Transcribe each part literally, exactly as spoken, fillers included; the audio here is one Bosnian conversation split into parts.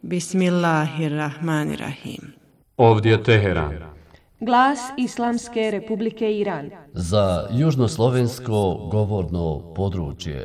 Bismillahirrahmanirrahim. Ovdje Teheran. Glas Islamske Republike Iran. Za južnoslovensko govorno područje.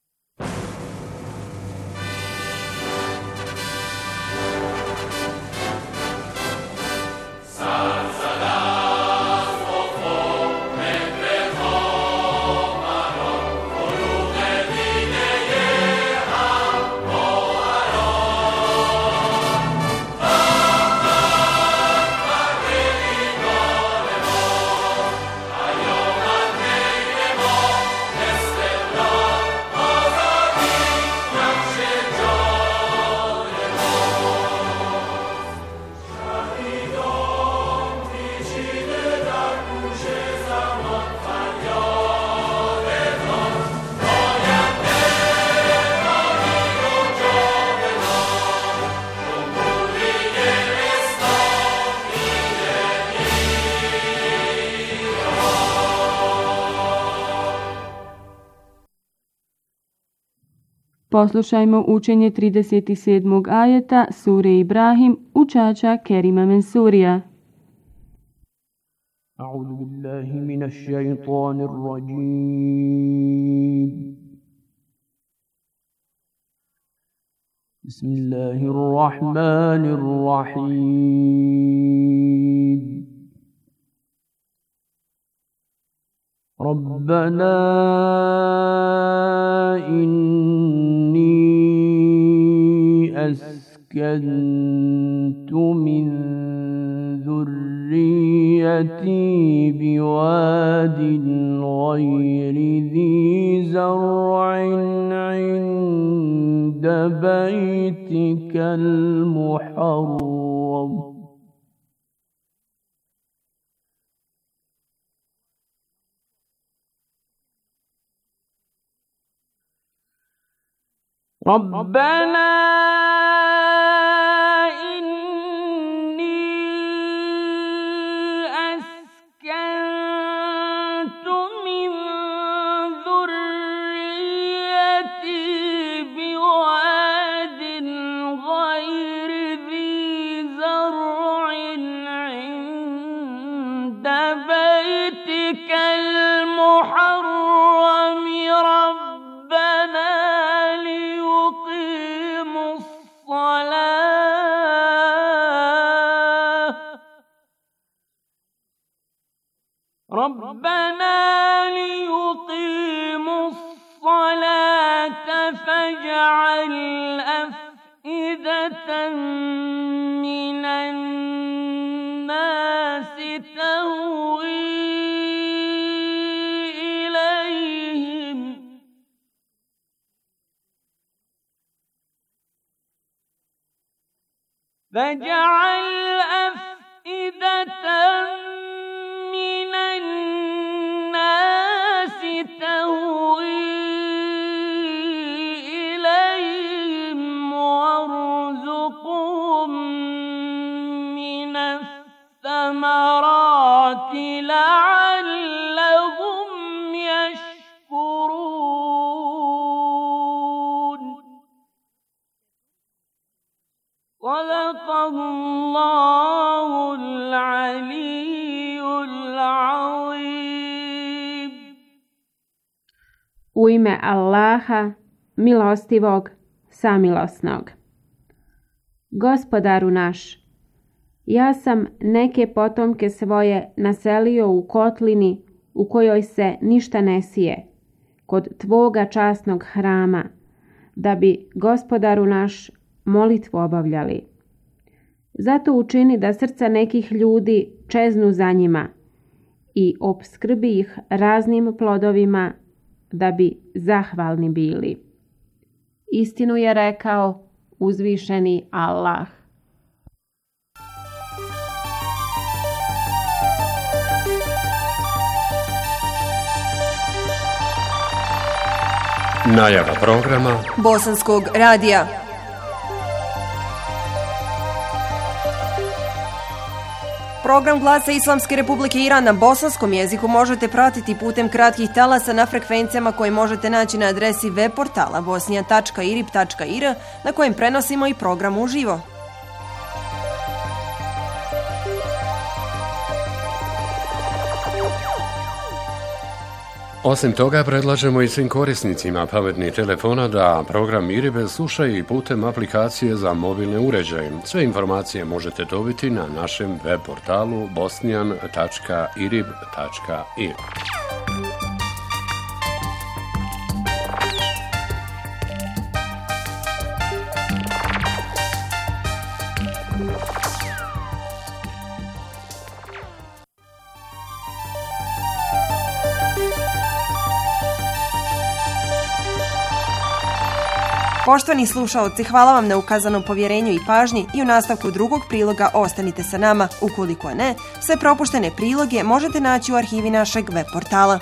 Poslušajmo učenje trideset sedmog ajeta sure Ibrahim učača Kerima Mensurija. A'udhu billahi minash shaitanir rajim. Bismillahirrahmanirrahim. ربنا إني أسكنت من ذريتي بواد غير ذي زرع عند بيتك المحرم ربنا إني أسكنت من ذريتي بواد غير ذي زرع عند بيتك المحرم ربنا ربنا ليقيموا الصلاة فاجعل أفئدة من الناس تهوي إليهم فاجعل أفئدة من الناس تهوي إليهم وارزقهم من الثمرات لعلهم يشكرون صدق الله العلي العظيم. U ime Allaha, milostivog, samilosnog. Gospodaru naš, ja sam neke potomke svoje naselio u kotlini u kojoj se ništa ne sije, kod tvoga časnog hrama, da bi, Gospodaru naš, molitvu obavljali. Zato učini da srca nekih ljudi čeznu za njima i opskrbi ih raznim plodovima, da bi zahvalni bili. Istinu je rekao uzvišeni Allah. Najava programa Bosanskog radija. Program Glasa Islamske Republike Iran na bosanskom jeziku možete pratiti putem kratkih talasa na frekvencijama koje možete naći na adresi web portala bosnija tačka irib tačka ir na kojem prenosimo i program uživo. Osim toga, predlažemo i svim korisnicima pametnih telefona da program Iribe slušaju i putem aplikacije za mobilne uređaje. Sve informacije možete dobiti na našem web portalu bosnijan tačka irib tačka ir. Poštovani slušaoci, hvala vam na ukazanom povjerenju i pažnji i u nastavku drugog priloga ostanite sa nama. Ukoliko ne, sve propuštene priloge možete naći u arhivi našeg web portala.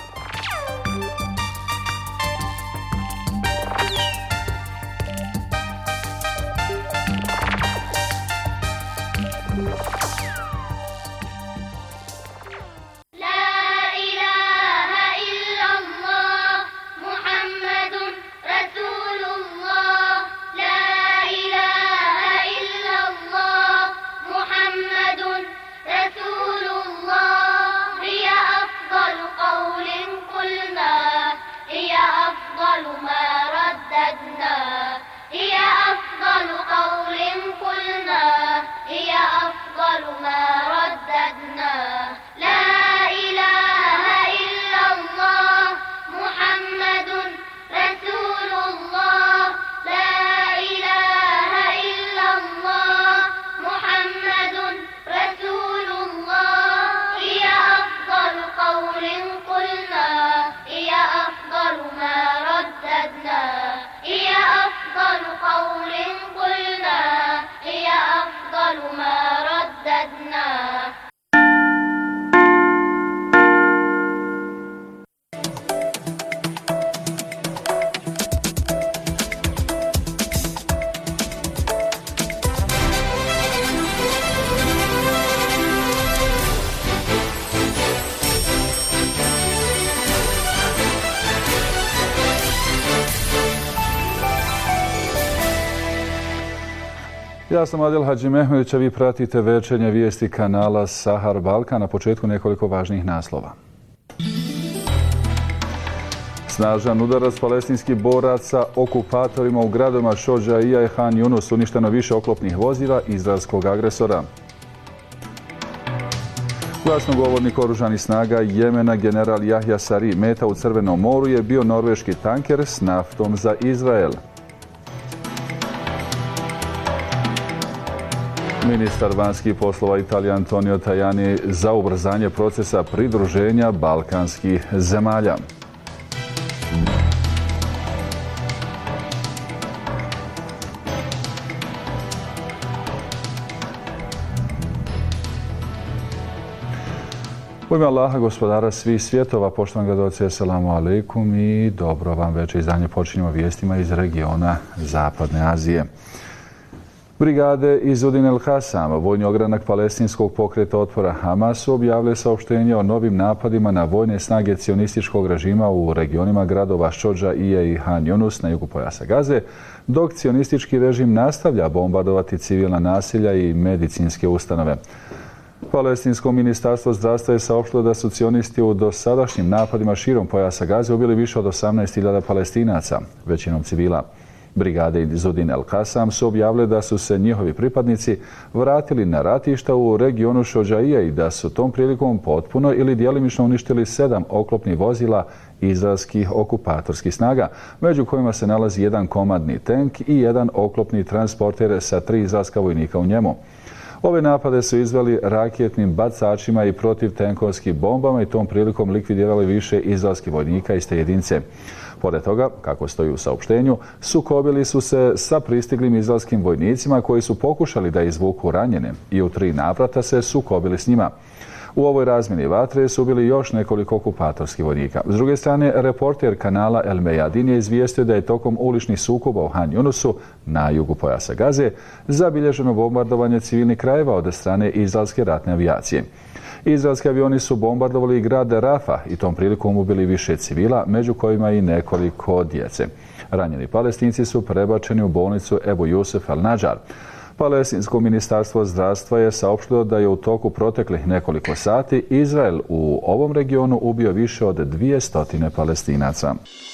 Ja sam Adil Hadžimehmedić, a vi pratite večernje vijesti kanala Sahar Balkan. Na početku nekoliko važnih naslova. Snažan udarac palestinskih boraca okupatorima u gradovima Šodžaija i Han Yunus, uništeno više oklopnih vozila izraelskog agresora. Glasnogovornik oružanih snaga Jemena general Jahja Sari meta u Crvenom moru je bio norveški tanker s naftom za Izrael. Ministar vanjskih poslova Italije Antonio Tajani za ubrzanje procesa pridruženja balkanskih zemalja. U ime Allaha, gospodara svih svjetova, poštovani gledalci, assalamu alaikum i dobro vam večer. Izdanje počinjemo vijestima iz regiona Zapadne Azije. Brigade Izudin el-Kasam, vojni ogranak palestinskog pokreta otpora Hamasu, objavile saopštenje o novim napadima na vojne snage cionističkog režima u regionima gradova Šodžaija i Han Yunus na jugu pojasa Gaze, dok cionistički režim nastavlja bombardovati civilna naselja i medicinske ustanove. Palestinsko ministarstvo zdravstva je saopštilo da su cionisti u dosadašnjim napadima širom pojasa Gaze ubili više od osamnaest hiljada Palestinaca, većinom civila. Brigade Izudin el-Kasam su objavile da su se njihovi pripadnici vratili na ratišta u regionu Šodžaija i da su tom prilikom potpuno ili djelimično uništili sedam oklopnih vozila izraelskih okupatorskih snaga, među kojima se nalazi jedan komandni tank i jedan oklopni transporter sa tri izraelska vojnika u njemu. Ove napade su izveli raketnim bacačima i protivtenkovskim bombama i tom prilikom likvidirali više izraelskih vojnika iz te jedinice. Pored toga, kako stoji u saopštenju, sukobili su se sa pristiglim izraelskim vojnicima koji su pokušali da izvuku ranjene i u tri navrata se sukobili s njima. U ovoj razmjeni vatre su bili još nekoliko okupatorskih vojnika. S druge strane, reporter kanala El Mejadin je izvijestio da je tokom uličnih sukoba u Han Yunusu na jugu pojasa Gaze zabilježeno bombardovanje civilnih krajeva od strane izraelske ratne avijacije. Izraelski avioni su bombardovali grad Rafa i tom prilikom ubili više civila, među kojima i nekoliko djece. Ranjeni Palestinci su prebačeni u bolnicu Ebu Jusuf al-Najar. Palestinsko ministarstvo zdravstva je saopštilo da je u toku proteklih nekoliko sati Izrael u ovom regionu ubio više od dvije stotine Palestinaca.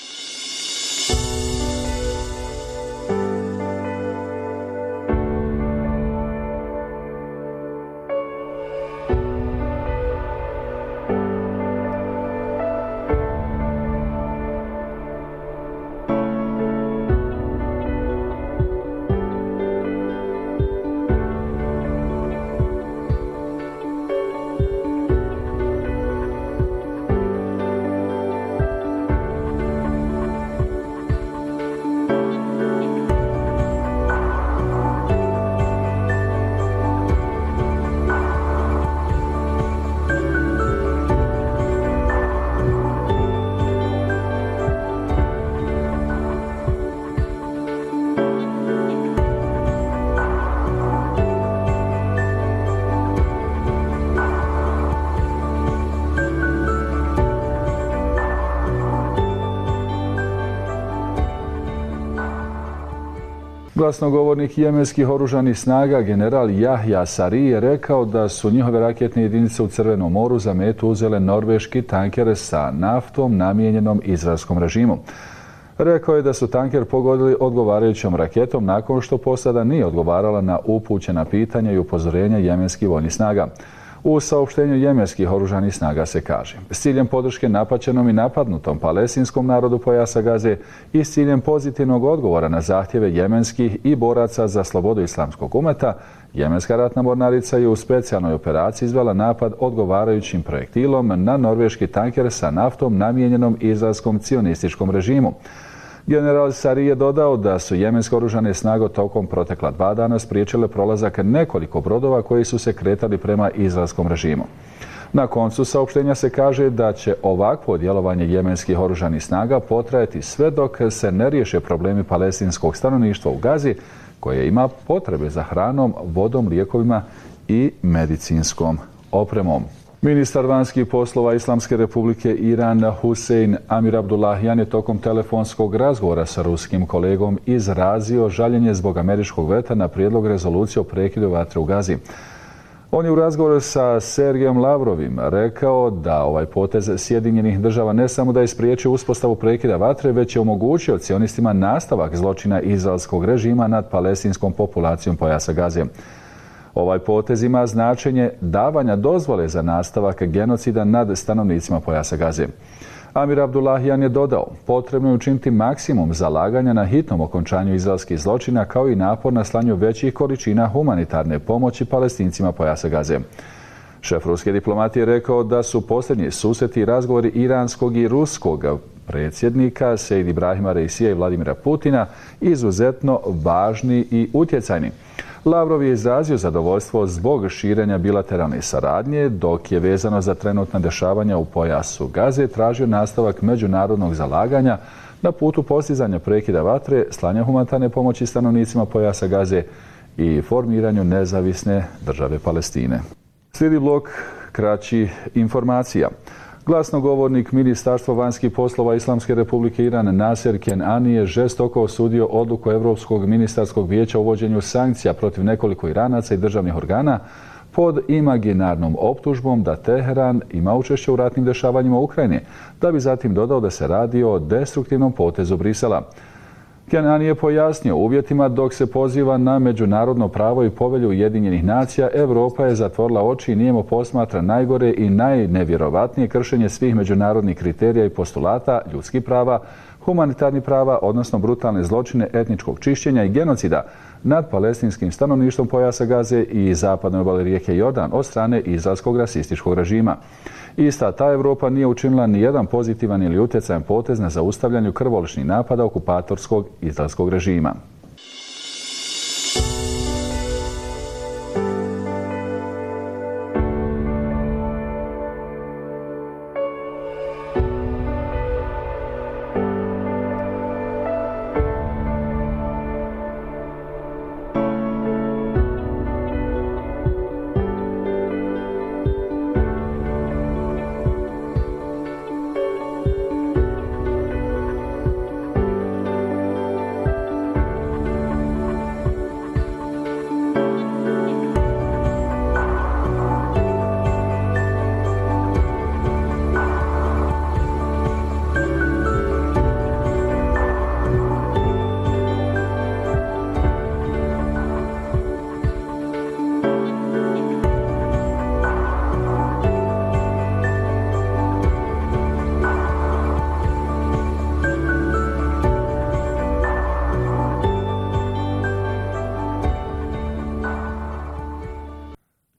Glasnogovornik jemenskih oružanih snaga general Jahja Sari je rekao da su njihove raketne jedinice u Crvenom moru za metu uzele norveški tanker sa naftom namijenjenom izraelskom režimu. Rekao je da su tanker pogodili odgovarajućom raketom nakon što posada nije odgovarala na upućena pitanja i upozorenja jemenskih vojnih snaga. U saopštenju jemenskih oružanih snaga se kaže: s ciljem podrške napaćenom i napadnutom palestinskom narodu pojasa Gaze i s ciljem pozitivnog odgovora na zahtjeve jemenskih i boraca za slobodu islamskog umeta, jemenska ratna mornarica je u specijalnoj operaciji izvela napad odgovarajućim projektilom na norveški tanker sa naftom namijenjenom izraelskom cionističkom režimu. General Sari je dodao da su jemenske oružane snage tokom protekla dva dana spriječile prolazak nekoliko brodova koji su se kretali prema izraelskom režimu. Na koncu saopštenja se kaže da će ovakvo djelovanje jemenskih oružanih snaga potrajati sve dok se ne riješe problemi palestinskog stanovništva u Gazi, koje ima potrebe za hranom, vodom, lijekovima i medicinskom opremom. Ministar vanjskih poslova Islamske republike Iran Hussein Amir Abdullahian je tokom telefonskog razgovora sa ruskim kolegom izrazio žaljenje zbog američkog veta na prijedlog rezolucije o prekidu vatre u Gazi. On je u razgovoru sa Sergejem Lavrovim rekao da ovaj potez Sjedinjenih država ne samo da je spriječio uspostavu prekida vatre, već je omogućio cionistima nastavak zločina izraelskog režima nad palestinskom populacijom pojasa Gaze. Ovaj potez ima značenje davanja dozvole za nastavak genocida nad stanovnicima pojasa Gaze. Amir Abdullahian je dodao: potrebno je učiniti maksimum zalaganja na hitnom okončanju izraelskih zločina, kao i napor na slanju većih količina humanitarne pomoći palestincima pojasa Gaze. Šef ruske diplomatije je rekao da su posljednji susreti i razgovori iranskog i ruskog predsjednika Sejd Ibrahima Reisija i Vladimira Putina izuzetno važni i utjecajni. Lavrov je izrazio zadovoljstvo zbog širenja bilateralne saradnje, dok je vezano za trenutna dešavanja u pojasu Gaze tražio nastavak međunarodnog zalaganja na putu postizanja prekida vatre, slanja humanitarne pomoći stanovnicima pojasa Gaze i formiranju nezavisne države Palestine. Slijedi blok kraći informacija. Glasnogovornik Ministarstva vanjskih poslova Islamske republike Iran Naser Kenani je žestoko osudio odluku Europskog ministarskog vijeća o uvođenju sankcija protiv nekoliko Iranaca i državnih organa pod imaginarnom optužbom da Teheran ima učešće u ratnim dešavanjima u Ukrajini, da bi zatim dodao da se radi o destruktivnom potezu Brisela. Kenani je pojasnio: uvjetima dok se poziva na međunarodno pravo i povelju Ujedinjenih nacija, Europa je zatvorila oči i nijemo posmatra najgore i najnevjerovatnije kršenje svih međunarodnih kriterija i postulata ljudskih prava, humanitarnih prava, odnosno brutalne zločine etničkog čišćenja i genocida nad palestinskim stanovništvom pojasa Gaze i zapadnoj obali rijeke Jordan od strane izraelskog rasističkog režima. Ista ta Europa nije učinila ni jedan pozitivan ili utjecajan potez na zaustavljanju krvoločnih napada okupatorskog izraelskog režima.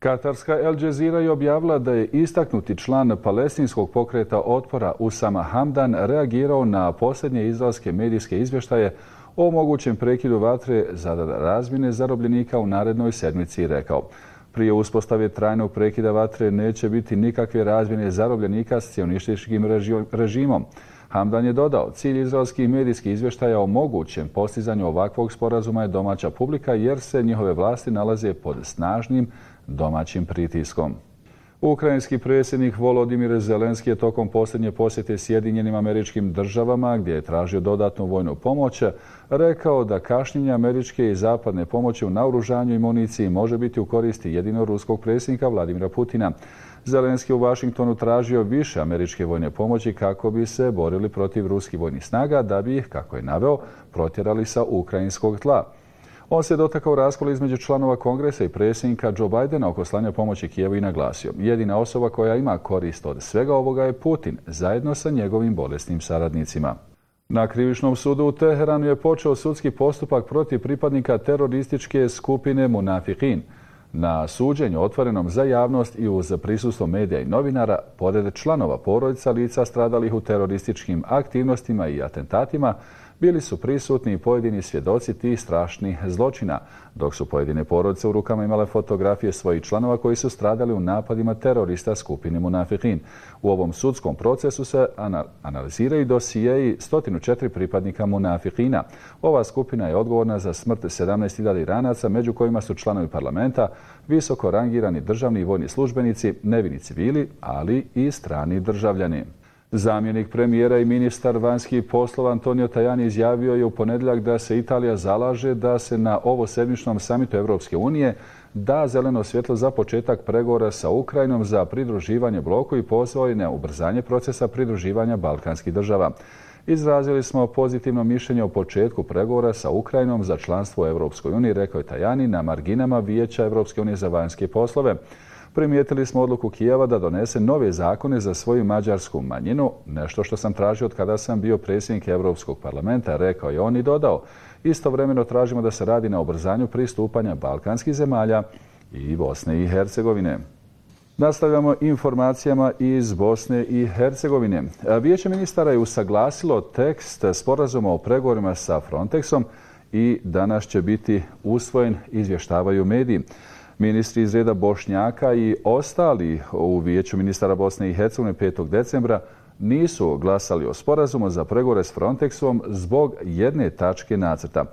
Katarska El Jazeera je objavila da je istaknuti član palestinskog pokreta otpora Usama Hamdan reagirao na posljednje izraelske medijske izvještaje o mogućem prekidu vatre za razmjene zarobljenika u narednoj sedmici i rekao: prije uspostave trajnog prekida vatre neće biti nikakve razmjene zarobljenika s cionističkim režimom. Hamdan je dodao: cilj izraelskih medijskih izvještaja o mogućem postizanju ovakvog sporazuma je domaća publika jer se njihove vlasti nalaze pod snažnim domaćim pritiskom. Ukrajinski predsjednik Volodimir Zelenski je tokom posljednje posjete Sjedinjenim Američkim Državama, gdje je tražio dodatnu vojnu pomoć, rekao da kašnjenje američke i zapadne pomoći u naoružanju i municiji može biti u koristi jedino ruskog predsjednika Vladimira Putina. Zelenski u Vašingtonu tražio više američke vojne pomoći kako bi se borili protiv ruskih vojnih snaga, da bi ih, kako je naveo, protjerali sa ukrajinskog tla. On se dotakao raskola između članova Kongresa i predsjednika Joe Bidena oko slanja pomoći Kijevu i naglasio: jedina osoba koja ima korist od svega ovoga je Putin, zajedno sa njegovim bolesnim saradnicima. Na krivičnom sudu u Teheranu je počeo sudski postupak protiv pripadnika terorističke skupine Munafiqin. Na suđenju otvorenom za javnost i uz prisustvo medija i novinara, pored članova porodica lica stradalih u terorističkim aktivnostima i atentatima, bili su prisutni i pojedini svjedoci tih strašnih zločina, dok su pojedine porodice u rukama imale fotografije svojih članova koji su stradali u napadima terorista skupine Munafiqin. U ovom sudskom procesu se analiziraju dosijeji sto četiri pripadnika Munafiqina. Ova skupina je odgovorna za smrt sedamnaest hiljada Iranaca, među kojima su članovi parlamenta, visoko rangirani državni i vojni službenici, nevini civili, ali i strani državljani. Zamjenik premijera i ministar vanjskih poslova Antonio Tajani izjavio je u ponedjeljak da se Italija zalaže da se na ovosedmičnom samitu Europske unije da zeleno svjetlo za početak pregovora sa Ukrajinom za pridruživanje bloku i pozvao je na ubrzanje procesa pridruživanja balkanskih država. Izrazili smo pozitivno mišljenje o početku pregovora sa Ukrajinom za članstvo u Europskoj uniji, rekao je Tajani na marginama Vijeća Europske unije za vanjske poslove. Primijetili smo odluku Kijeva da donese nove zakone za svoju mađarsku manjinu, nešto što sam tražio od kada sam bio predsjednik Europskog parlamenta, rekao je on i dodao: istovremeno tražimo da se radi na ubrzanju pristupanja balkanskih zemalja i Bosne i Hercegovine. Nastavljamo informacijama iz Bosne i Hercegovine. Vijeće ministara je usaglasilo tekst sporazuma o pregovorima sa Frontexom i danas će biti usvojen, izvještavaju mediji. Ministri iz reda Bošnjaka i ostali u Vijeću ministara Bosne i Hercegovine petog decembra nisu glasali o sporazumu za pregovore s Frontexom zbog jedne tačke nacrta.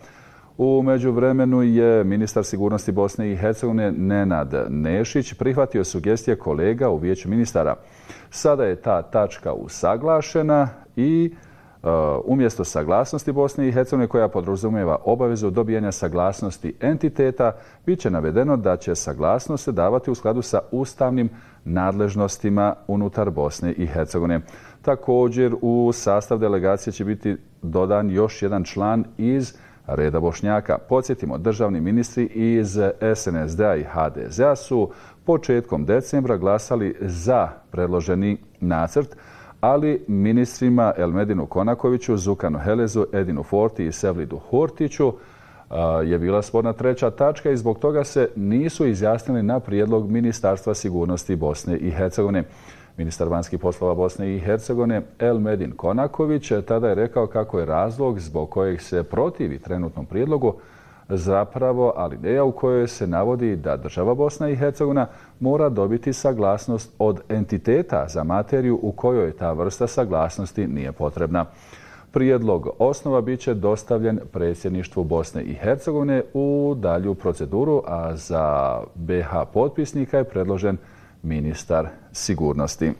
U međuvremenu je ministar sigurnosti Bosne i Hercegovine Nenad Nešić prihvatio sugestije kolega u Vijeću ministara. Sada je ta tačka usaglašena i Uh, umjesto saglasnosti Bosne i Hercegovine koja podrazumijeva obavezu dobijanja saglasnosti entiteta, bit će navedeno da će saglasnost se davati u skladu sa ustavnim nadležnostima unutar Bosne i Hercegovine. Također u sastav delegacije će biti dodan još jedan član iz reda Bošnjaka. Podsjetimo, državni ministri iz S N S D-a i H D Z-a su početkom decembra glasali za predloženi nacrt, ali ministrima Elmedinu Konakoviću, Zukanu Helezu, Edinu Forti i Sevlidu Hurtiću je bila sporna treća tačka i zbog toga se nisu izjasnili na prijedlog Ministarstva sigurnosti Bosne i Hercegovine. Ministar vanjskih poslova Bosne i Hercegovine Elmedin Konaković tada je rekao kako je razlog zbog kojeg se protivi trenutnom prijedlogu zapravo alineja u kojoj se navodi da država Bosna i Hercegovina mora dobiti saglasnost od entiteta za materiju u kojoj ta vrsta saglasnosti nije potrebna. Prijedlog osnova bit će dostavljen predsjedništvu Bosne i Hercegovine u dalju proceduru, a za B H potpisnika je predložen ministar sigurnosti.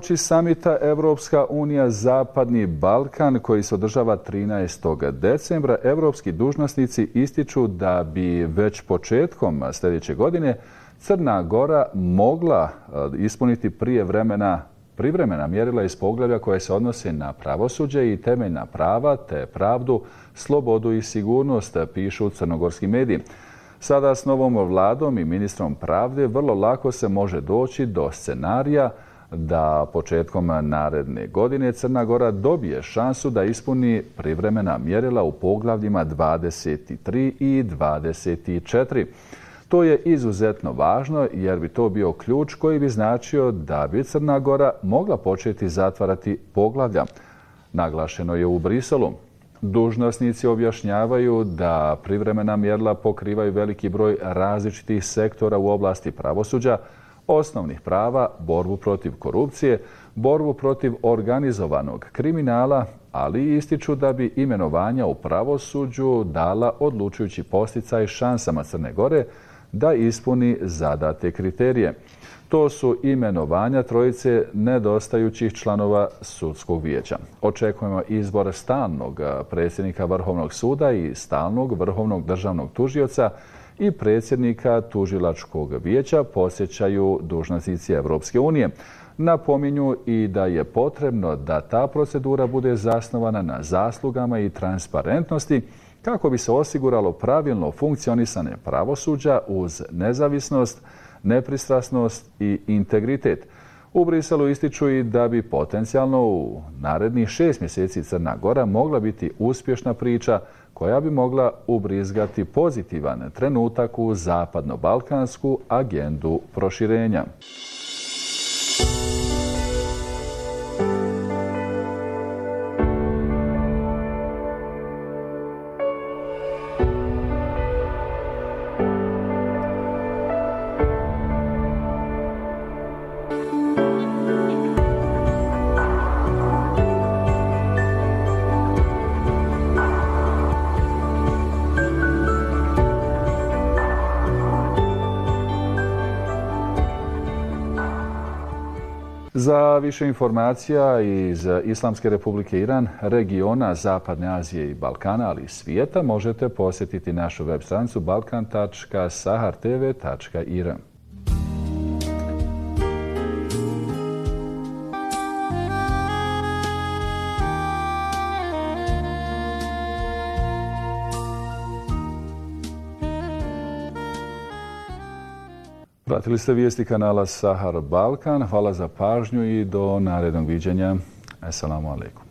Uoči samita Evropska unija Zapadni Balkan koji se održava trinaestog decembra, evropski dužnosnici ističu da bi već početkom sljedeće godine Crna Gora mogla ispuniti prije vremena privremena mjerila iz poglavlja koje se odnose na pravosuđe i temeljna prava te pravdu, slobodu i sigurnost, pišu crnogorski mediji. Sada s novom vladom i ministrom pravde vrlo lako se može doći do scenarija da početkom naredne godine Crna Gora dobije šansu da ispuni privremena mjerila u poglavljima dvadeset tri i dvadeset četiri. To je izuzetno važno jer bi to bio ključ koji bi značio da bi Crna Gora mogla početi zatvarati poglavlja. Naglašeno je u Briselu. Dužnosnici objašnjavaju da privremena mjerila pokrivaju veliki broj različitih sektora u oblasti pravosuđa, osnovnih prava, borbu protiv korupcije, borbu protiv organizovanog kriminala, ali ističu da bi imenovanja u pravosuđu dala odlučujući posticaj šansama Crne Gore da ispuni zadate kriterije. To su imenovanja trojice nedostajućih članova sudskog vijeća. Očekujemo izbor stalnog predsjednika Vrhovnog suda i stalnog vrhovnog državnog tužioca i predsjednika tužilačkog vijeća, podsjećaju dužnosnici Evropske unije. Napominju i da je potrebno da ta procedura bude zasnovana na zaslugama i transparentnosti kako bi se osiguralo pravilno funkcionisanje pravosuđa uz nezavisnost, nepristrasnost i integritet. U Briselu ističu i da bi potencijalno u narednih šest mjeseci Crna Gora mogla biti uspješna priča koja bi mogla ubrizgati pozitivan trenutak u zapadno-balkansku agendu proširenja. Za više informacija iz Islamske republike Iran, regiona Zapadne Azije i Balkana, ali i svijeta, možete posjetiti našu web stranicu balkan tačka sahar t v tačka i r. Pratili ste vijesti kanala Sahar Balkan. Hvala za pažnju i do narednog viđenja. Assalamu alaikum.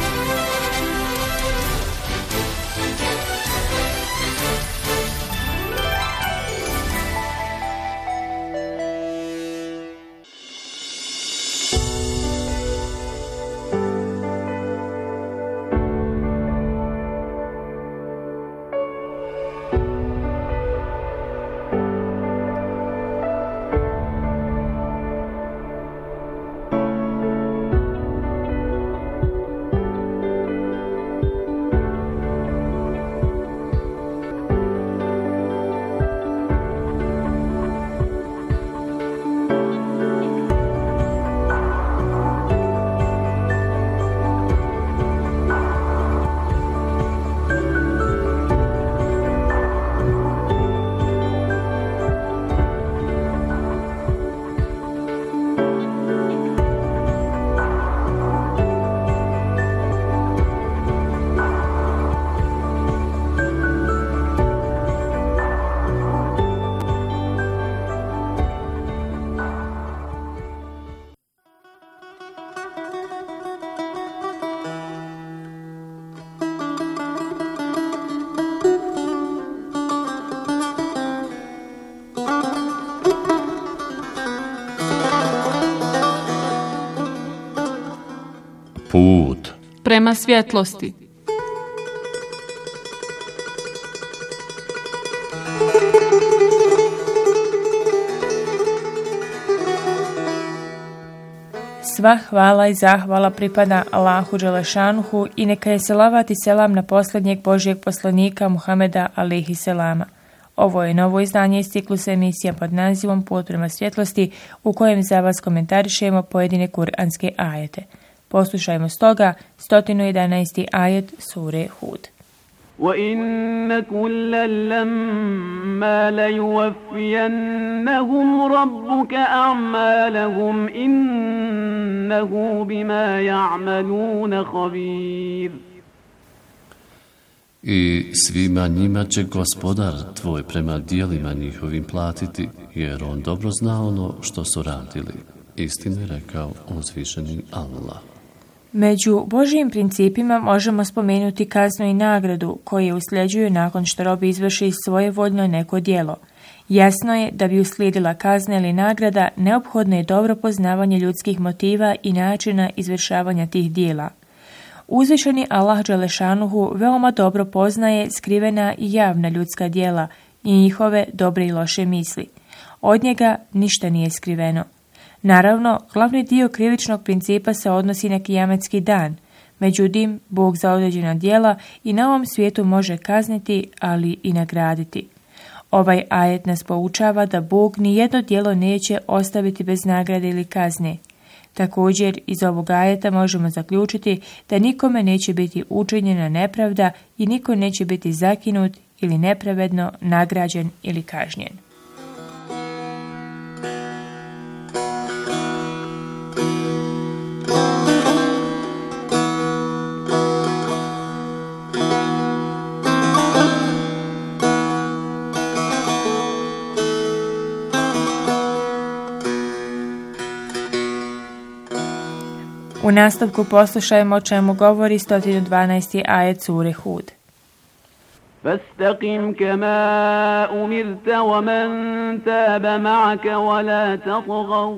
Put prema svjetlosti. Sva hvala i zahvala pripada Allahu Đelešanuhu i neka je selavat i selam na posljednjeg Božijeg poslanika Muhameda alejhi selama. Ovo je novo izdanje iz ciklusa emisija pod nazivom Put prema svjetlosti, u kojem za vas komentarišemo pojedine kuranske ajete. Poslušajmo stoga sto jedanaesti ajet sure Hud. وَإِنَّ كُلًّا لَّمَّا لَيُوَفِّيَنَّهُمْ رَبُّكَ أَعْمَالَهُمْ إِنَّهُ بِمَا يَعْمَلُونَ خَبِيرٌ. I svima njima će gospodar tvoj prema dijelima njihovim platiti, jer on dobro zna ono što su radili. Istinu je rekao uzvišeni Allah. Među Božjim principima možemo spomenuti kaznu i nagradu koje usljeđuju nakon što rob izvrši svojevoljno neko djelo. Jasno je da bi uslijedila kazna ili nagrada, neophodno je dobro poznavanje ljudskih motiva i načina izvršavanja tih djela. Uzvišeni Allah Đelešanuhu veoma dobro poznaje skrivena i javna ljudska djela i njihove dobre i loše misli. Od njega ništa nije skriveno. Naravno, glavni dio krivičnog principa se odnosi na kijametski dan. Međutim, Bog za određena djela i na ovom svijetu može kazniti, ali i nagraditi. Ovaj ajet nas poučava da Bog ni jedno djelo neće ostaviti bez nagrade ili kazne. Također, iz ovog ajeta možemo zaključiti da nikome neće biti učinjena nepravda i niko neće biti zakinut ili nepravedno nagrađen ili kažnjen. U nastavku poslušajmo o čemu govori sto dvanaesti ajet sure Hud. فاستقم كما أمرت ومن تاب معك ولا تطغوا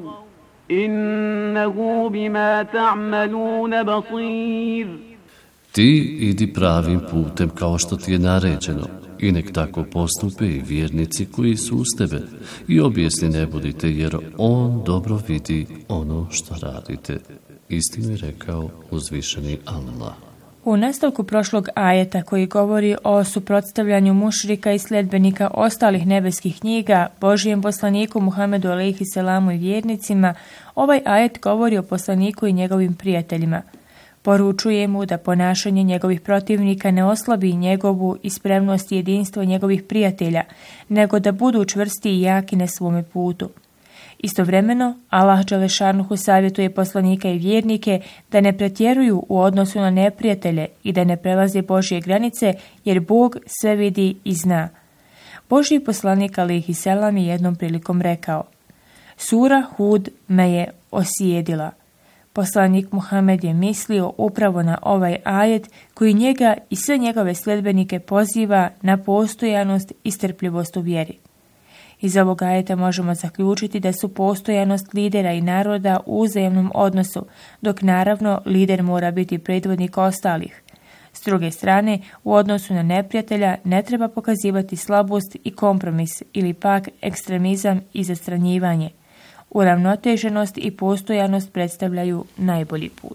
إنه بما تعملون بصير. Ti idi pravim putem kao što ti je naređeno i nek tako postupe i vjernici koji su uz tebe i objesni ne budite jer on dobro vidi ono što radite. Istinu je rekao uzvišeni Allah. U nastavku prošlog ajeta koji govori o suprotstavljanju mušrika i sledbenika ostalih nebeskih knjiga, Božijem poslaniku Muhammedu alejhi selamu i vjernicima, ovaj ajet govori o poslaniku i njegovim prijateljima. Poručuje mu da ponašanje njegovih protivnika ne oslabi njegovu i spremnost i jedinstvo njegovih prijatelja, nego da budu čvrsti i jaki na svome putu. Istovremeno, Allah Đelešanuhu savjetuje poslanika i vjernike da ne pretjeruju u odnosu na neprijatelje i da ne prelaze Božje granice, jer Bog sve vidi i zna. Božji poslanik alejhi selam je jednom prilikom rekao: Sura Hud me je osjedila. Poslanik Muhammed je mislio upravo na ovaj ajet koji njega i sve njegove sledbenike poziva na postojanost i strpljivost u vjeri. Iz ovog ajeta možemo zaključiti da su postojanost lidera i naroda u uzajemnom odnosu, dok naravno lider mora biti predvodnik ostalih. S druge strane, u odnosu na neprijatelja ne treba pokazivati slabost i kompromis ili pak ekstremizam i zastranjivanje. Uravnoteženost i postojanost predstavljaju najbolji put.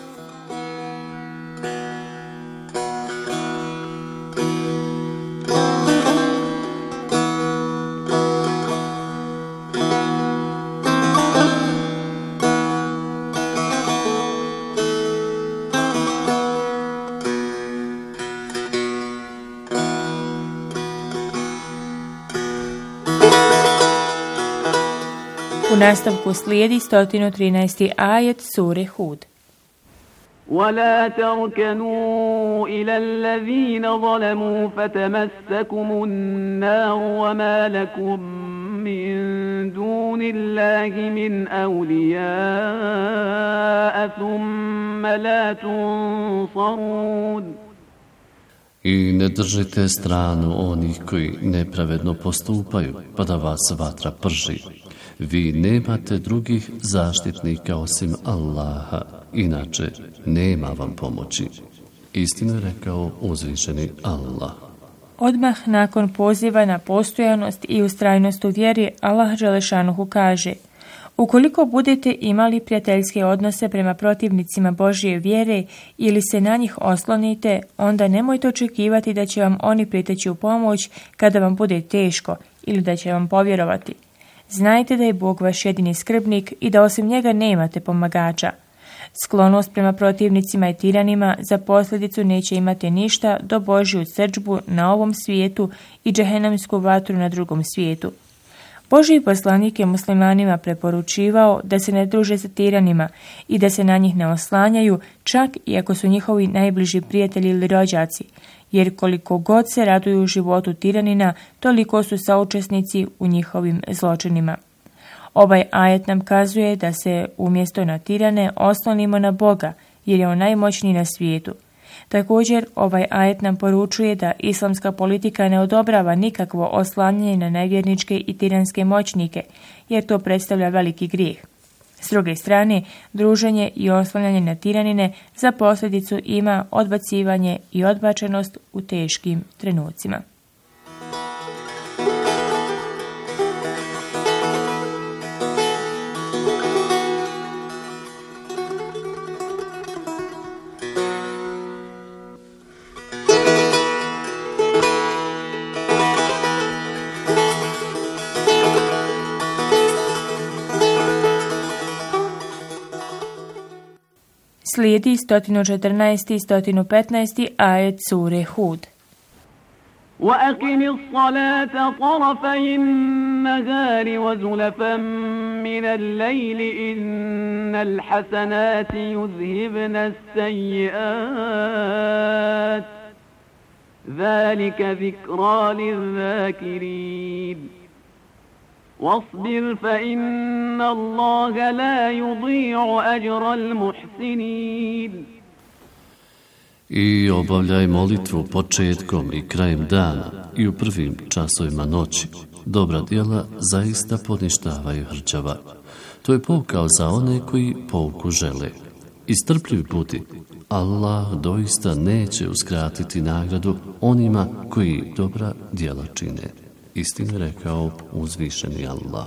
U nastavku slijedi sto trinaesti ajet sure Hud. ولا تركنوا إلى الذين ظلموا فتمسكم النار وما لكم من دون الله من أولياء ثم لا تنصرون. I ne držite stranu onih koji nepravedno postupaju, pa da vas vatra prži. Vi nemate drugih zaštitnika osim Allaha, inače nema vam pomoći. Istinu je rekao uzvišeni Allah. Odmah nakon poziva na postojanost i ustrajnost u vjeri, Allah Đelešanuhu kaže: Ukoliko budete imali prijateljske odnose prema protivnicima Božje vjere ili se na njih oslonite, onda nemojte očekivati da će vam oni priteći u pomoć kada vam bude teško ili da će vam povjerovati. Znajte da je Bog vaš jedini skrbnik i da osim njega nemate pomagača. Sklonost prema protivnicima i tiranima za posljedicu neće imati ništa do Božju srdžbu na ovom svijetu i džehennemsku vatru na drugom svijetu. Božji poslanik je muslimanima preporučivao da se ne druže sa tiranima i da se na njih ne oslanjaju, čak i ako su njihovi najbliži prijatelji ili rođaci, jer koliko god se raduju u životu tiranina, toliko su saučesnici u njihovim zločinima. Ovaj ajet nam kazuje da se umjesto na tirane oslonimo na Boga, jer je on najmoćniji na svijetu. Također, ovaj ajet nam poručuje da islamska politika ne odobrava nikakvo oslanjanje na nevjerničke i tiranske moćnike, jer to predstavlja veliki grijeh. S druge strane, druženje i oslanjanje na tiranine za posljedicu ima odbacivanje i odbačenost u teškim trenucima. Slijedi sto četrnaesti i sto petnaesti ajet sure Hud. وَأَقِمِ الصَّلَاةَ طَرَفَيِ النَّهَارِ وَزُلَفًا مِّنَ اللَّيْلِ إِنَّ الْحَسَنَاتِ يُذْهِبْنَ السَّيِّئَاتِ ذَلِكَ ذِكْرَى لِلذَّاكِرِينَ واصبر فإن الله لا يضيع أجر المحسنين. I obavljaj molitvu početkom i krajem dana i u prvim časovima noći. Dobra djela zaista poništavaju hrđava. To je pouka za one koji pouku žele. I strpljiv budi. Allah doista neće uskratiti nagradu onima koji dobra djela čine. Istinu rekao uzvišeni Allah.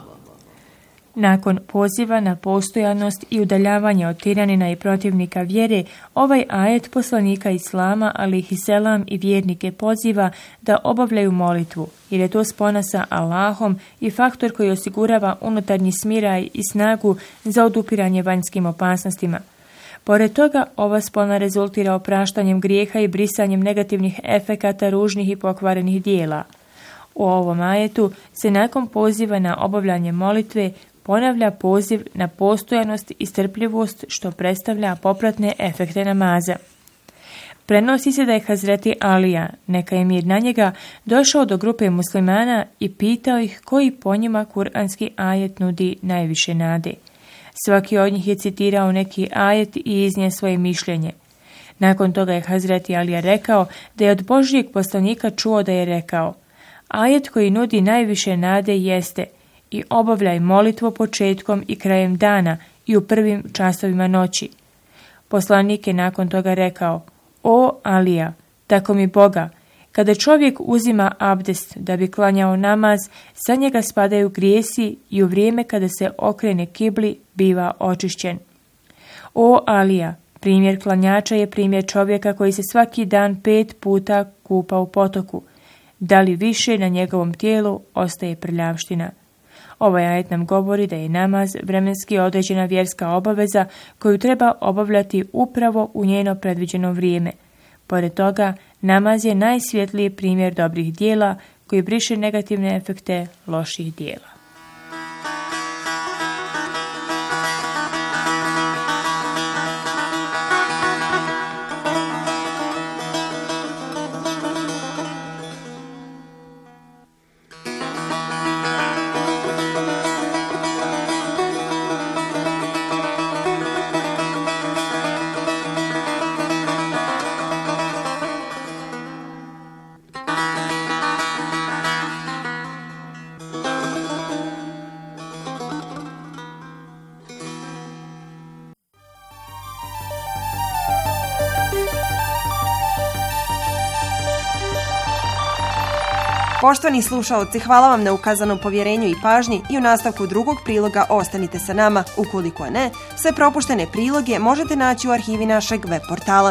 Nakon poziva na postojanost i udaljavanje od tiranina i protivnika vjere, ovaj ajet poslanika Islama, alejhiselam, i vjernike poziva da obavljaju molitvu, jer je to spona sa Allahom i faktor koji osigurava unutarnji smiraj i snagu za odupiranje vanjskim opasnostima. Pored toga, ova spona rezultira opraštanjem grijeha i brisanjem negativnih efekata ružnih i pokvarenih dijela. U ovom ajetu se nakon poziva na obavljanje molitve ponavlja poziv na postojanost i strpljivost, što predstavlja popratne efekte namaza. Prenosi se da je Hazreti Alija, neka je mir na njega, došao do grupe muslimana i pitao ih koji po njima kuranski ajet nudi najviše nade. Svaki od njih je citirao neki ajet i iznio svoje mišljenje. Nakon toga je Hazreti Alija rekao da je od Božjeg poslanika čuo da je rekao: ajet koji nudi najviše nade jeste: i obavljaj molitvu početkom i krajem dana i u prvim časovima noći. Poslanik je nakon toga rekao: o Alija, tako mi Boga, kada čovjek uzima abdest da bi klanjao namaz, sa njega spadaju grijesi i u vrijeme kada se okrene kibli biva očišćen. O Alija, primjer klanjača je primjer čovjeka koji se svaki dan pet puta kupa u potoku. Da li više na njegovom tijelu ostaje prljavština? Ovaj ajet nam govori da je namaz vremenski određena vjerska obaveza koju treba obavljati upravo u njeno predviđeno vrijeme. Pored toga, namaz je najsvjetliji primjer dobrih dijela koji briše negativne efekte loših dijela. Poštovani slušaoci, hvala vam na ukazanom povjerenju i pažnji i u nastavku drugog priloga ostanite sa nama. Ukoliko ne, sve propuštene priloge možete naći u arhivi našeg web portala.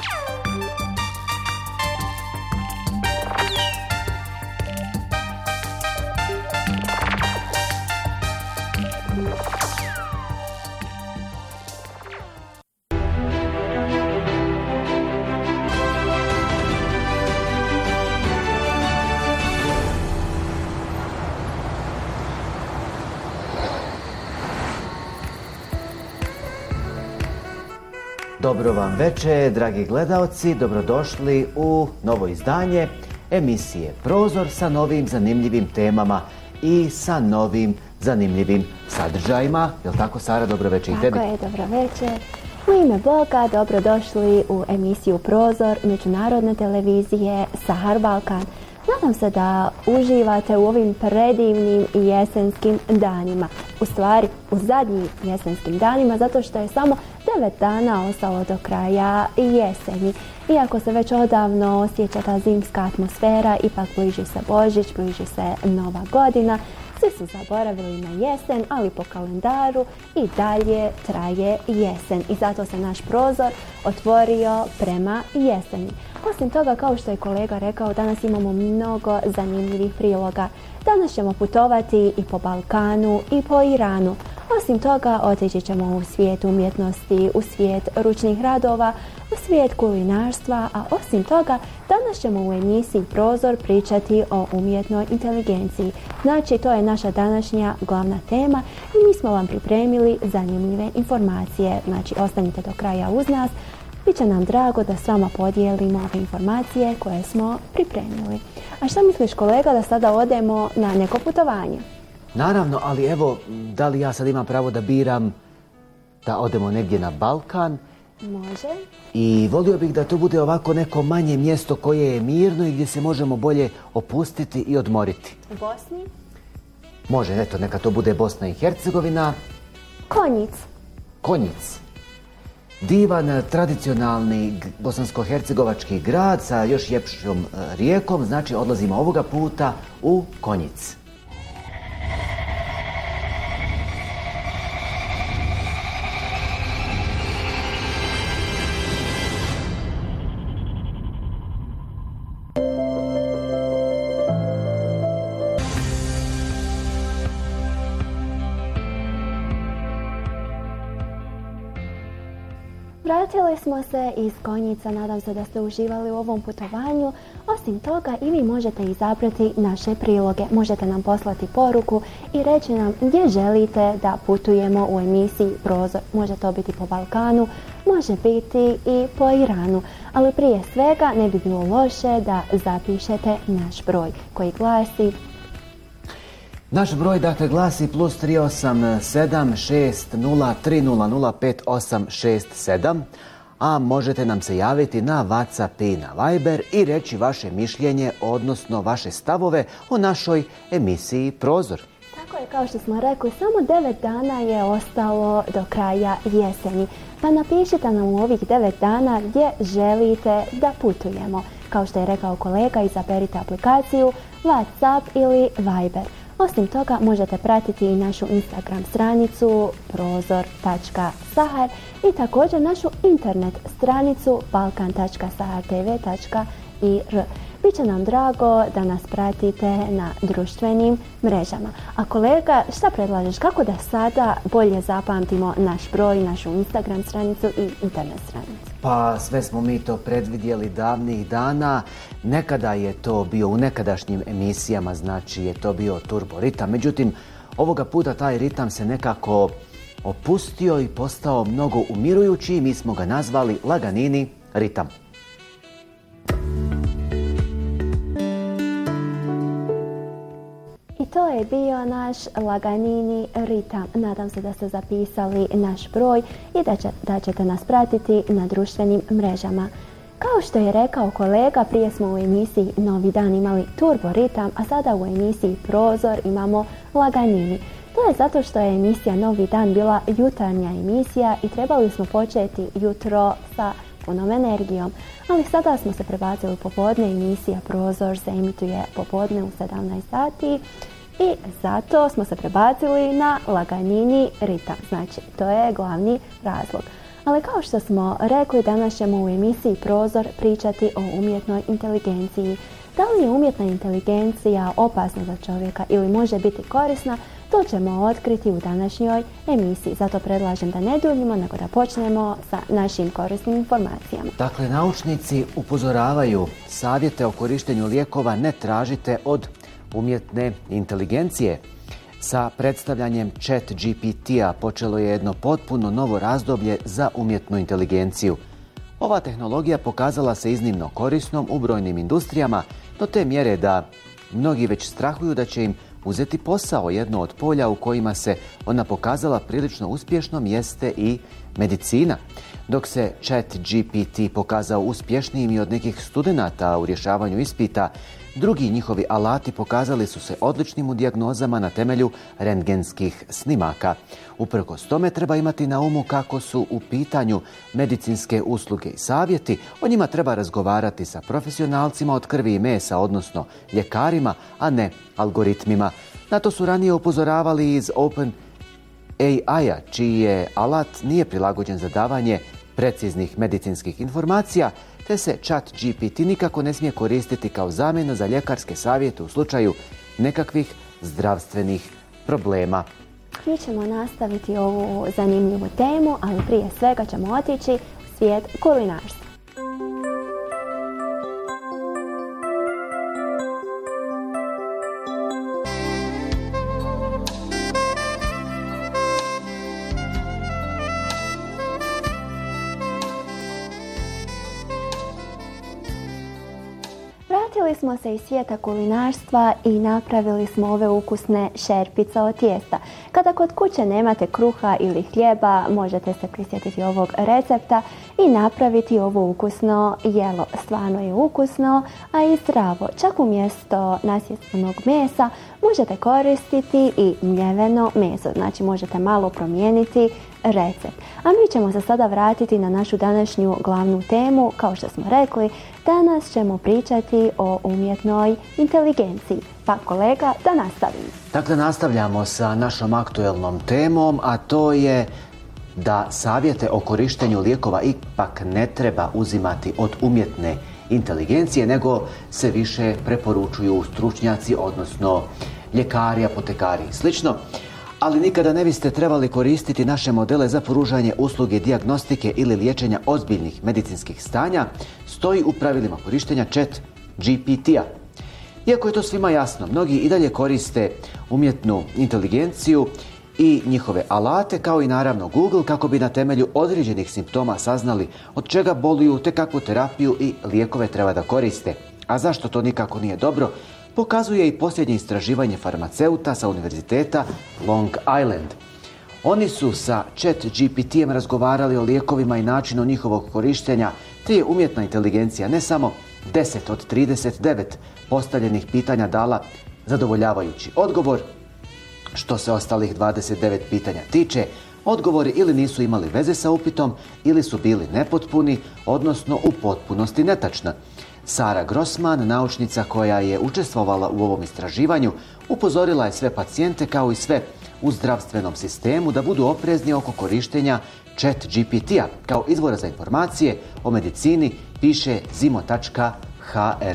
Dobro vam večer, dragi gledaoci, dobrodošli u novo izdanje emisije Prozor sa novim zanimljivim temama i sa novim zanimljivim sadržajima. Jel' tako, Sara? Dobro večer i tebi. Tako je, dobro večer. U ime Boga, dobrodošli u emisiju Prozor međunarodne televizije Sahar Balkan. Nadam se da uživate u ovim predivnim jesenskim danima. U stvari, u zadnjim jesenskim danima, zato što je samo devet dana ostalo do kraja jeseni. Iako se već odavno osjeća ta zimska atmosfera, ipak bliži se Božić, bliži se Nova godina. Svi su zaboravili na jesen, ali po kalendaru i dalje traje jesen. I zato se naš prozor otvorio prema jeseni. Osim toga, kao što je kolega rekao, danas imamo mnogo zanimljivih priloga. Danas ćemo putovati i po Balkanu i po Iranu. Osim toga, otići ćemo u svijet umjetnosti, u svijet ručnih radova, u svijet kulinarstva, a osim toga, danas ćemo u emisiji Prozor pričati o umjetnoj inteligenciji. Znači, to je naša današnja glavna tema i mi smo vam pripremili zanimljive informacije. Znači, ostanite do kraja uz nas. Biće nam drago da s vama podijelimo ove informacije koje smo pripremili. A šta misliš, kolega, da sada odemo na neko putovanje? Naravno, ali evo, da li ja sad imam pravo da biram da odemo negdje na Balkan? Može. I volio bih da to bude ovako neko manje mjesto koje je mirno i gdje se možemo bolje opustiti i odmoriti. U Bosni? Može, eto, neka to bude Bosna i Hercegovina. Konjic. Konjic. Divan, tradicionalni bosansko-hercegovački grad sa još ljepšom rijekom, znači odlazimo ovoga puta u Konjic. Vratili smo se iz Konjica, nadam se da ste uživali u ovom putovanju. Osim toga, i vi možete izabrati naše priloge. Možete nam poslati poruku i reći nam gdje želite da putujemo u emisiji Prozor. Može to biti po Balkanu, može biti i po Iranu. Ali prije svega ne bi bilo loše da zapišete naš broj koji glasi... Naš broj dakle glasi plus tri osam sedam šest nula tri nula nula pet osam šest sedam, a možete nam se javiti na WhatsApp i na Viber i reći vaše mišljenje, odnosno vaše stavove o našoj emisiji Prozor. Tako je, kao što smo rekli, samo devet dana je ostalo do kraja jeseni. Pa napišite nam u ovih devet dana gdje želite da putujemo. Kao što je rekao kolega, izaberite aplikaciju WhatsApp ili Viber. Osim toga, možete pratiti i našu Instagram stranicu prozor tačka sahar i također našu internet stranicu balkan tačka sahar t v tačka i r. Biće nam drago da nas pratite na društvenim mrežama. A kolega, šta predlažeš? Kako da sada bolje zapamtimo naš broj, našu Instagram stranicu i internet stranicu? Pa sve smo mi to predvidjeli davnih dana. Nekada je to bio u nekadašnjim emisijama, znači je to bio turbo ritam. Međutim, ovoga puta taj ritam se nekako opustio i postao mnogo umirujući i mi smo ga nazvali Laganini ritam. I to je bio naš Laganini ritam. Nadam se da ste zapisali naš broj i da, će, da ćete nas pratiti na društvenim mrežama. Kao što je rekao kolega, prije smo u emisiji Novi dan imali turbo ritam, a sada u emisiji Prozor imamo Laganini. To je zato što je emisija Novi dan bila jutarnja emisija i trebali smo početi jutro sa punom energijom. Ali sada smo se prebacili u popodne, emisija Prozor se emituje popodne u sedamnaest sati i zato smo se prebacili na laganini ritam. Znači, to je glavni razlog. Ali kao što smo rekli, danas ćemo u emisiji Prozor pričati o umjetnoj inteligenciji. Da li je umjetna inteligencija opasna za čovjeka ili može biti korisna, to ćemo otkriti u današnjoj emisiji. Zato predlažem da ne duljimo, nego da počnemo sa našim korisnim informacijama. Dakle, naučnici upozoravaju, savjete o korištenju lijekova ne tražite od umjetne inteligencije. Sa predstavljanjem Chat G P T-a počelo je jedno potpuno novo razdoblje za umjetnu inteligenciju. Ova tehnologija pokazala se iznimno korisnom u brojnim industrijama, do te mjere da mnogi već strahuju da će im uzeti posao. Jedno od polja u kojima se ona pokazala prilično uspješnom jeste i medicina. Dok se Chat G P T pokazao uspješnijim i od nekih studenata u rješavanju ispita, drugi njihovi alati pokazali su se odličnim u dijagnozama na temelju rentgenskih snimaka. Uprkos tome treba imati na umu kako su u pitanju medicinske usluge i savjeti. O njima treba razgovarati sa profesionalcima od krvi i mesa, odnosno ljekarima, a ne algoritmima. Na to su ranije upozoravali iz Open A I-a, čiji je alat nije prilagođen za davanje preciznih medicinskih informacija, te se Chat G P T nikako ne smije koristiti kao zamjena za ljekarske savjete u slučaju nekakvih zdravstvenih problema. Mi ćemo nastaviti ovu zanimljivu temu, ali prije svega ćemo otići u svijet kulinarstva. Vratili smo se iz svijeta kulinarstva i napravili smo ove ukusne šerpice od tijesta. Kada kod kuće nemate kruha ili hljeba, možete se prisjetiti ovog recepta i napraviti ovo ukusno jelo. Stvarno je ukusno, a i zdravo. Čak umjesto nasječenog mesa možete koristiti i mljeveno meso. Znači možete malo promijeniti recept. A mi ćemo se sada vratiti na našu današnju glavnu temu. Kao što smo rekli, danas ćemo pričati o umjetnoj inteligenciji. Pa kolega, da nastavimo. Dakle, nastavljamo sa našom aktuelnom temom, a to je da savjete o korištenju lijekova ipak ne treba uzimati od umjetne inteligencije, nego se više preporučuju stručnjaci, odnosno ljekari, apotekari i slično. Ali nikada ne biste trebali koristiti naše modele za pružanje usluge dijagnostike ili liječenja ozbiljnih medicinskih stanja, stoji u pravilima korištenja Chat G P T-a. Iako je to svima jasno, mnogi i dalje koriste umjetnu inteligenciju i njihove alate, kao i naravno Google, kako bi na temelju određenih simptoma saznali od čega boluju, te kakvu terapiju i lijekove treba da koriste. A zašto to nikako nije dobro, pokazuje i posljednje istraživanje farmaceuta sa univerziteta Long Island. Oni su sa Chat G P T-em razgovarali o lijekovima i načinu njihovog korištenja, te je umjetna inteligencija ne samo deset od trideset devet postavljenih pitanja dala zadovoljavajući odgovor. Što se ostalih dvadeset devet pitanja tiče, odgovori ili nisu imali veze sa upitom, ili su bili nepotpuni, odnosno u potpunosti netačna. Sara Grossman, naučnica koja je učestvovala u ovom istraživanju, upozorila je sve pacijente kao i sve u zdravstvenom sistemu da budu oprezni oko korištenja Chat G P T-a kao izvora za informacije o medicini, piše zimo tačka h r.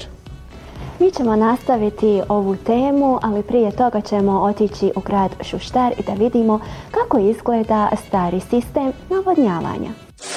Mi ćemo nastaviti ovu temu, ali prije toga ćemo otići u grad Šuštar i da vidimo kako izgleda stari sistem navodnjavanja.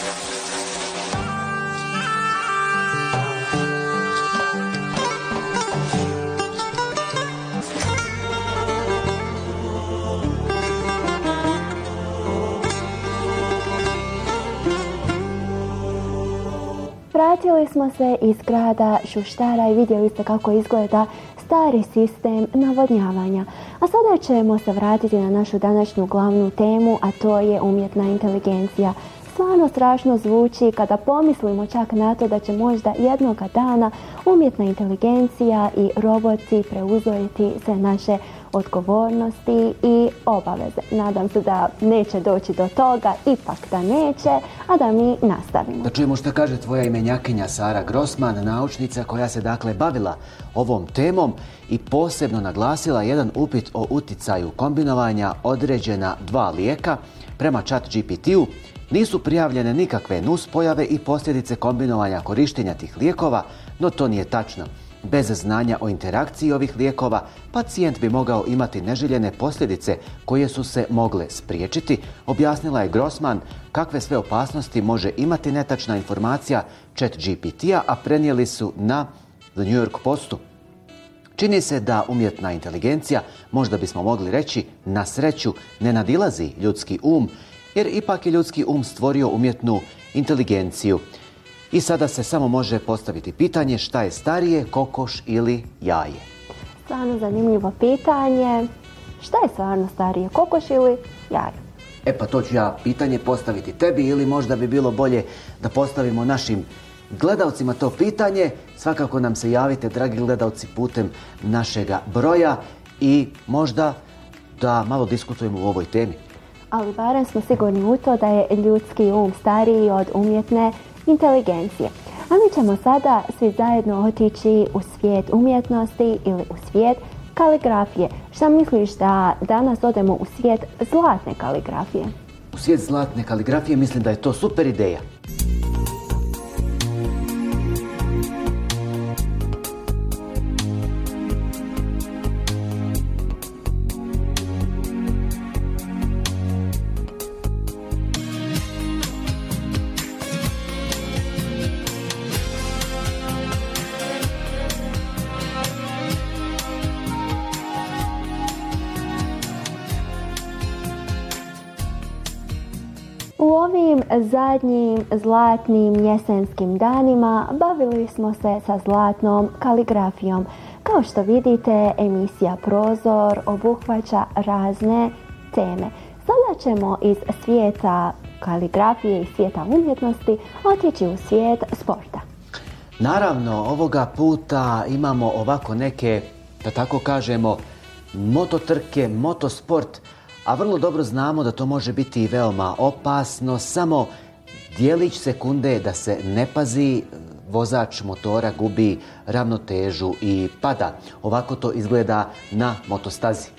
Vratili smo se iz grada Šuštara i vidjeli ste kako izgleda stari sistem navodnjavanja. A sada ćemo se vratiti na našu današnju glavnu temu, a to je umjetna inteligencija. Stvarno strašno zvuči kada pomislimo čak na to da će možda jednoga dana umjetna inteligencija i roboti preuzeti sve naše odgovornosti i obaveze. Nadam se da neće doći do toga, ipak da neće, a da mi nastavimo. Da čujemo što kaže tvoja imenjakinja Sara Grossman, naučnica koja se dakle bavila ovom temom i posebno naglasila jedan upit o uticaju kombinovanja određena dva lijeka prema Chat G P T-u. Nisu prijavljene nikakve nuspojave i posljedice kombinovanja korištenja tih lijekova, no to nije tačno. Bez znanja o interakciji ovih lijekova, pacijent bi mogao imati neželjene posljedice koje su se mogle spriječiti, objasnila je Grossman kakve sve opasnosti može imati netačna informacija Chat G P T-a, a prenijeli su na The New York Postu. Čini se da umjetna inteligencija, možda bismo mogli reći, na sreću ne nadilazi ljudski um, jer ipak je ljudski um stvorio umjetnu inteligenciju. I sada se samo može postaviti pitanje šta je starije, kokoš ili jaje. Stvarno zanimljivo pitanje. Šta je stvarno starije, kokoš ili jaje? E pa to ću ja pitanje postaviti tebi ili možda bi bilo bolje da postavimo našim gledalcima to pitanje. Svakako nam se javite, dragi gledalci, putem našega broja i možda da malo diskutujemo u ovoj temi. Ali barem smo sigurni u to da je ljudski um stariji od umjetne inteligencije. A mi ćemo sada svi zajedno otići u svijet umjetnosti ili u svijet kaligrafije. Šta misliš da danas odemo u svijet zlatne kaligrafije? U svijet zlatne kaligrafije mislim da je to super ideja. U ovim zadnjim zlatnim jesenskim danima bavili smo se sa zlatnom kaligrafijom. Kao što vidite, emisija Prozor obuhvaća razne teme. Sada ćemo iz svijeta kaligrafije i svijeta umjetnosti otići u svijet sporta. Naravno, ovoga puta imamo ovako neke, da tako kažemo, mototrke, motosport, a vrlo dobro znamo da to može biti veoma opasno. Samo dijelić sekunde da se ne pazi, vozač motora gubi ravnotežu i pada. Ovako to izgleda na motostazi.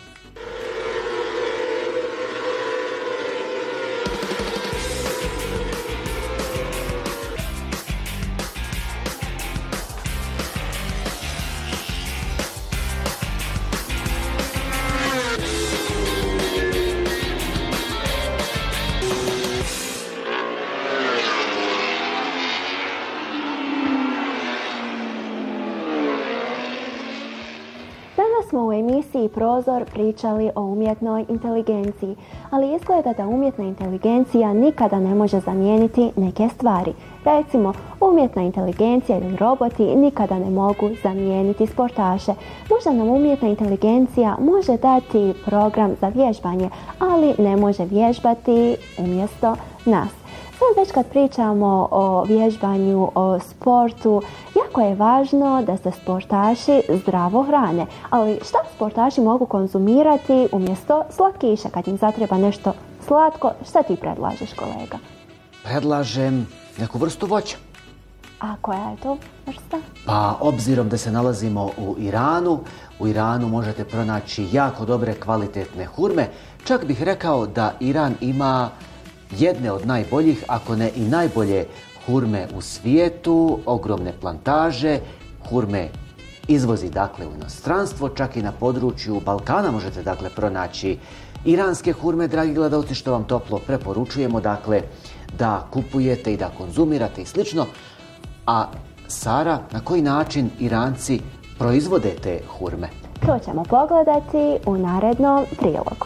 Smo u emisiji Prozor pričali o umjetnoj inteligenciji, ali izgleda da umjetna inteligencija nikada ne može zamijeniti neke stvari. Recimo, umjetna inteligencija ili roboti nikada ne mogu zamijeniti sportaše. Možda nam umjetna inteligencija može dati program za vježbanje, ali ne može vježbati umjesto nas. Sad već kad pričamo o vježbanju, o sportu, jako je važno da se sportaši zdravo hrane. Ali šta sportaši mogu konzumirati umjesto slatkiša? Kad im zatreba nešto slatko, šta ti predlažeš, kolega? Predlažem neku vrstu voća. A koja je to vrsta? Pa obzirom da se nalazimo u Iranu, u Iranu možete pronaći jako dobre kvalitetne hurme. Čak bih rekao da Iran ima jedne od najboljih, ako ne i najbolje hurme u svijetu, ogromne plantaže, hurme izvozi dakle u inostranstvo, čak i na području Balkana možete dakle pronaći iranske hurme, dragi gledalci, što vam toplo preporučujemo dakle da kupujete i da konzumirate i slično. A Sara, na koji način Iranci proizvode te hurme? To ćemo pogledati u narednom prilogu.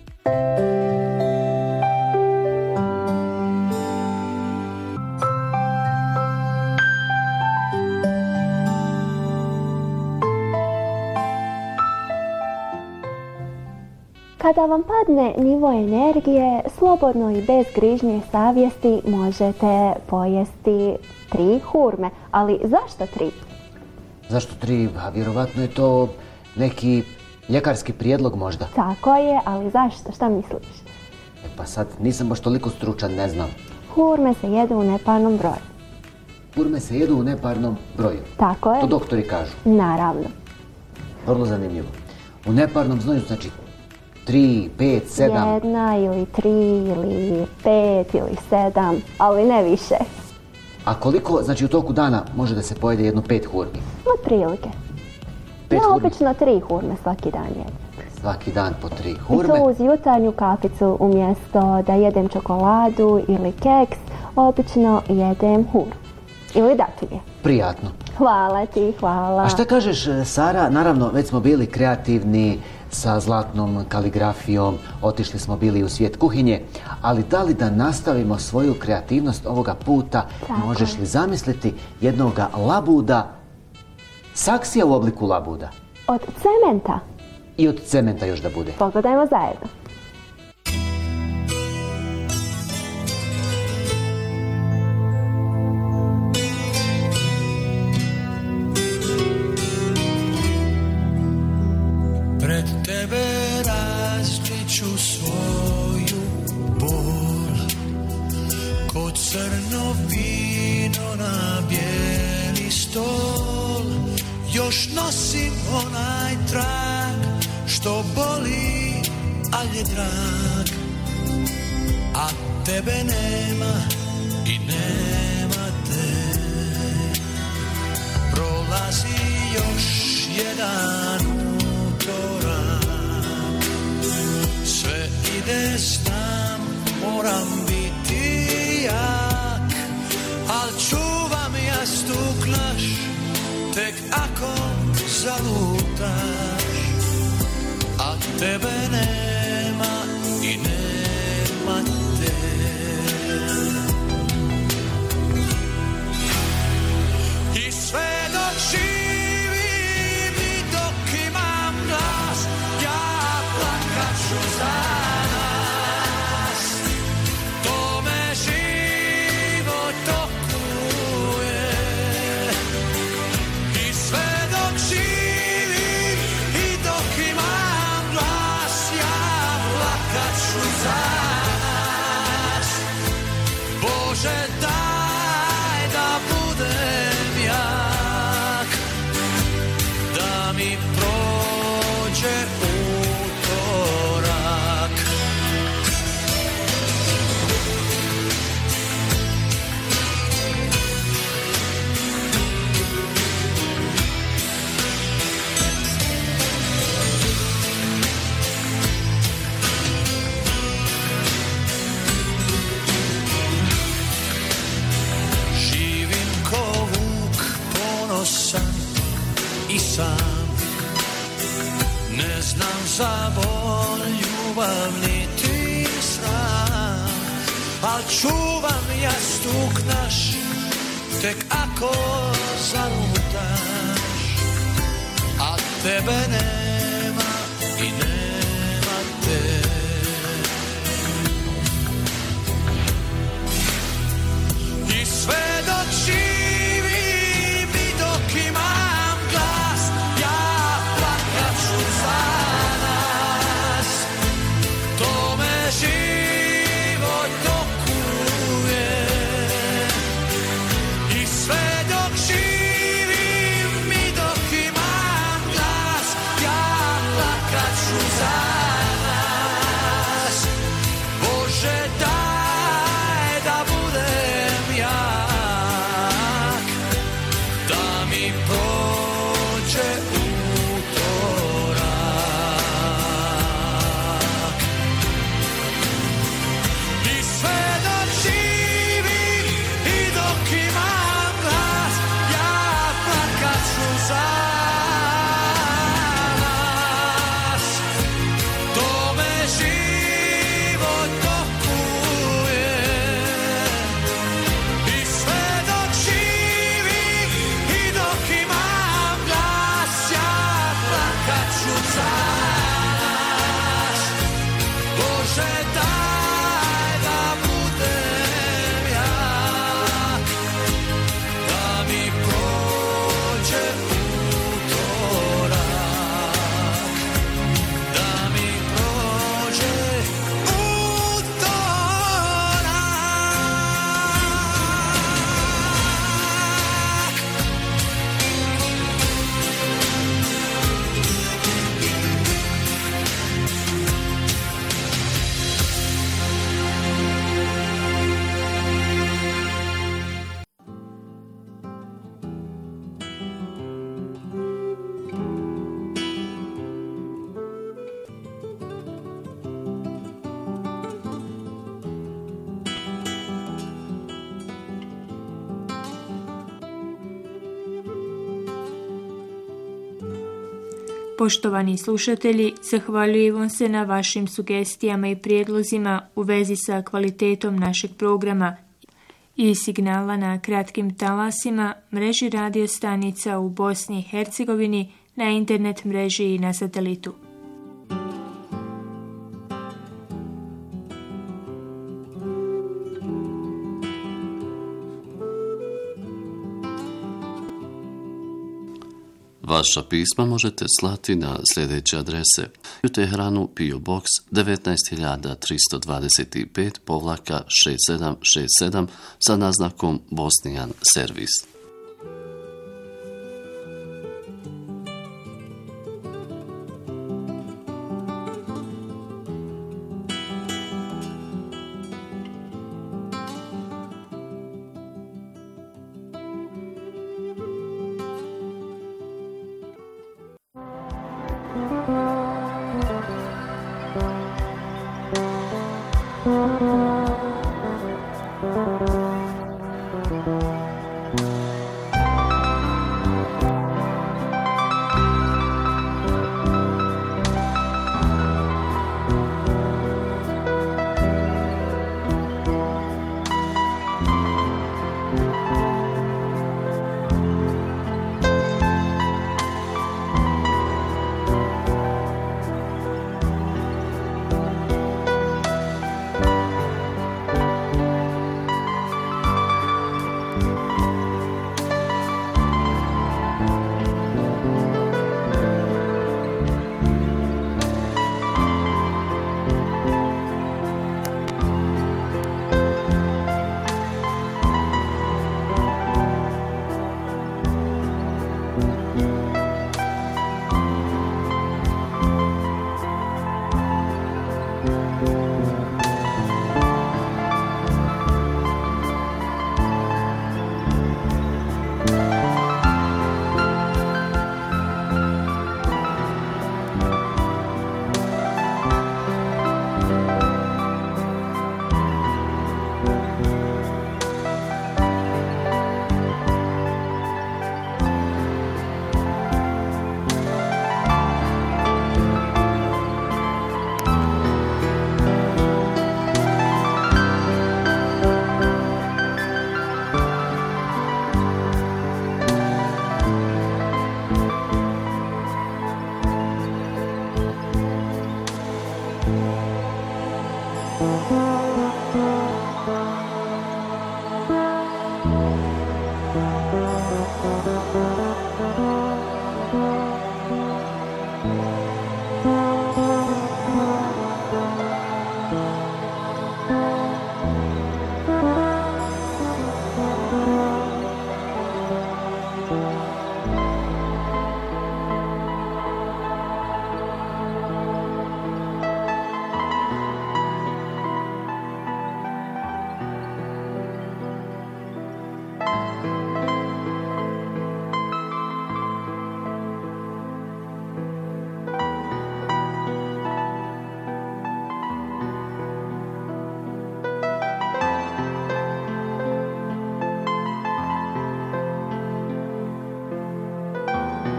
Kada vam padne nivo energije, slobodno i bez grižnje savjesti možete pojesti tri hurme. Ali zašto tri? Zašto tri? A vjerovatno je to neki Ljekarski prijedlog možda? Tako je, ali zašto? Šta misliš? E pa sad nisam baš toliko stručan, ne znam. Hurme se jedu u neparnom broju. Hurme se jedu u neparnom broju? Tako je. To doktori kažu? Naravno. Vrlo zanimljivo. U neparnom znoju znači tri, pet, sedam... Jedna ili tri ili pet ili sedam, ali ne više. A koliko, znači u toku dana može da se pojede jedno pet hurmi? Otprilike. Pet ja hurmi? obično tri hurme svaki dan jedem. Svaki dan po tri hurme? I to uz jutarnju kaficu umjesto da jedem čokoladu ili keks, obično jedem hur. Ili datilje. Prijatno. Hvala ti, hvala. A šta kažeš, Sara? Naravno, već smo bili kreativni sa zlatnom kaligrafijom, otišli smo bili u svijet kuhinje, ali da li da nastavimo svoju kreativnost ovoga puta? Tako. Možeš li zamisliti jednoga labuda, saksija u obliku labuda? Od cementa? I od cementa još da bude. Pogledajmo zajedno. Pred tebe razlit ću svoju bol, ko crno vino na bijeli stol. Još nosim onaj trag što boli, al je drag. A tebe nema i nema te. Prolazi još jedan utorak, sve ide znam, moram biti jak, al čuvam jastuk naš, tek ako zalutaš. A tebe nema i nema te. I sve dok živim i dok imam glas, ja plakat ću za nas. To me život dokuje. I sve dok živim i dok imam glas, ja plakat ću za nas. Bože, daj da budem jak, da mi prođe utorak. Živim ko vuk ponosan i sam, ne znam za bol, ljubav niti sram, al čuvam jastuk naš, tek ako zalutaš. A tebe nema i nema te. I sve dok živim i dok imam glas, ja plakat ću za nas. To me život dokuje. I sve dok živim i dok imam glas, ja Poštovani slušatelji, zahvaljujemo se na vašim sugestijama i prijedlozima u vezi sa kvalitetom našeg programa i signala na kratkim talasima, mreži radio stanica u Bosni i Hercegovini, na internet mreži i na satelitu. Vaša pisma možete slati na sljedeće adrese: u Teheranu P O Box devetnaest hiljada tristo dvadeset pet šezdeset sedam šezdeset sedam sa naznakom Bosnijan servis.